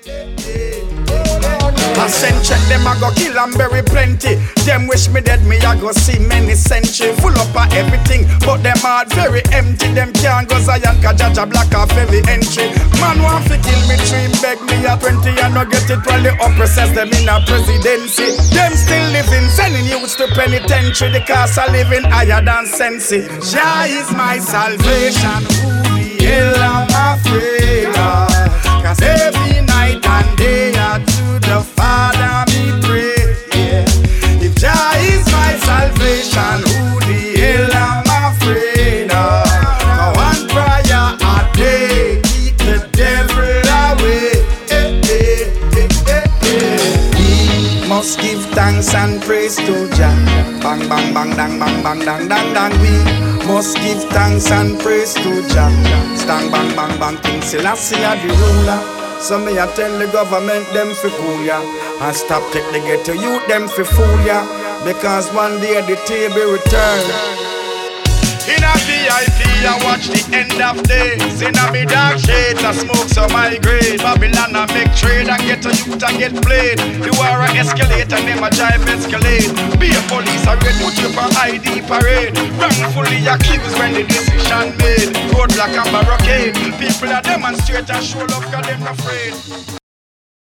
I send check them, I go kill and bury plenty. Them wish me dead, me I go see many centuries. Full up of everything, but them heart very empty. Them can't go Zion, cause Jaja block off every entry. Man want to kill me, dream beg me at 20 and no get it while the oppressors them in a presidency. Them still living, sending youths to penitentiary. The cost of living higher than sensi. Jah is my salvation, who the hell am I afraid of? Cause every night and day I to the Father me pray, yeah. If Jah is my salvation, who the hell am I afraid of? For one prayer a day, keep the devil away, We must give thanks and praise to Jah. Bang bang bang dang bang bang dang dang dang. We must give thanks and praise to Jah. Stang bang bang bang, King Selassie the ruler. So me I tell the government them fi cool ya, and stop take the ghetto youth them fi fool ya, because one day the table return. In a VIP I watch the end of days. In a me dark shades I smoke some migraine. Babylon I make trade and get a youth and get played. The war I escalate and them a drive escalate. Be a police I read put you for ID parade. Wrongfully accused when the decision made. Roadblock and barricade. People are demonstrate and show love cause them afraid.